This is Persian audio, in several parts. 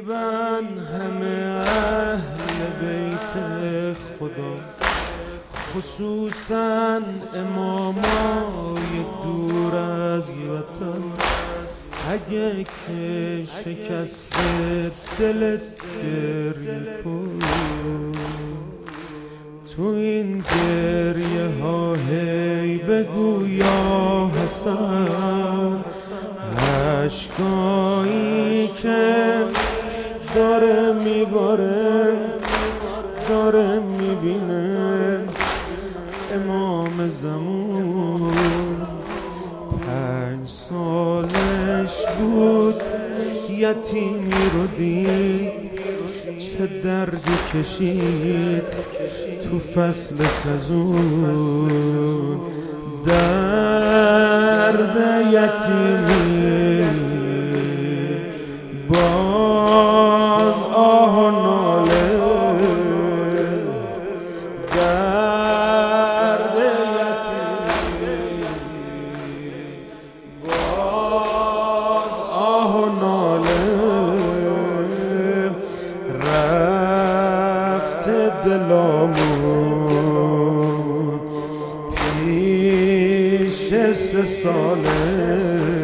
تقریبا همه اهل بیت خدا، خصوصا امامای دور از وطن، اگه که شکست دلت گریه کن، تو این گریه ها هی بگو یا حسن، اشکایی که داره میباره، داره میبینه امام زمان. 5 سالش بود یتیمی رو دید، چه دردی کشید تو فصل خزون. درد یتیمی باز آه و ناله، درد یتیمی باز آه و ناله، رفت دلامون پیش 3 ساله.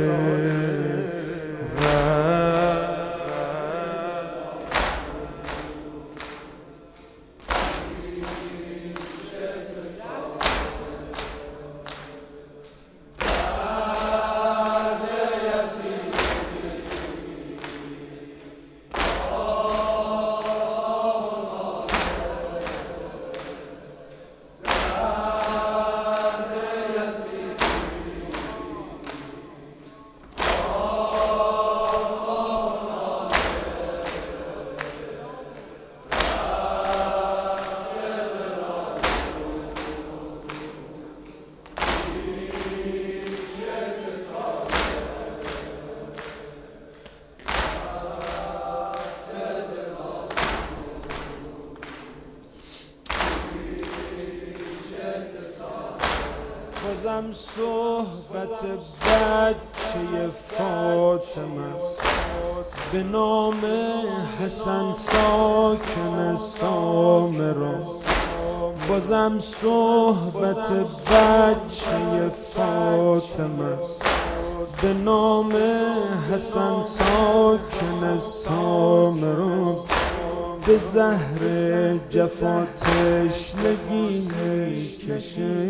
بازم صحبت بچه فاطمه است، به نام حسن ساکن سامرا. بازم صحبت بچه فاطمه است، به نام حسن ساکن سامرا. به زهر جفا تشنگی میکشه،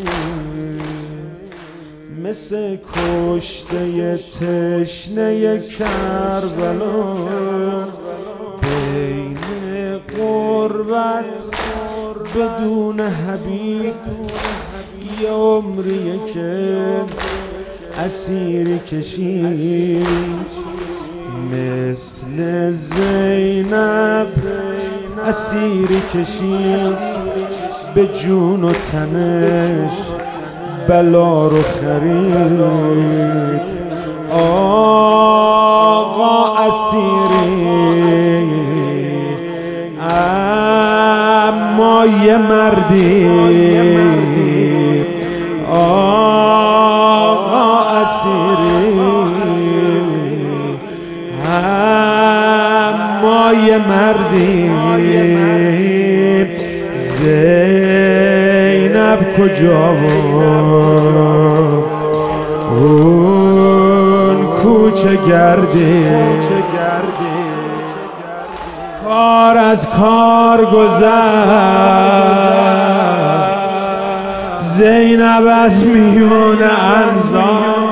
مثل کشته تشنه کربلا. بین غربت بدون حبیب یه عمریه که اسیری کشید، مثل زینب اسیری کشید، به جون و تنش بلا رو خرید. آقا اسیری اما یه مردی، آقا اسیری اما یه مردی. زینب کجا بود اون کوچه گردی، کار از کار گذشت، زینب از میون انصار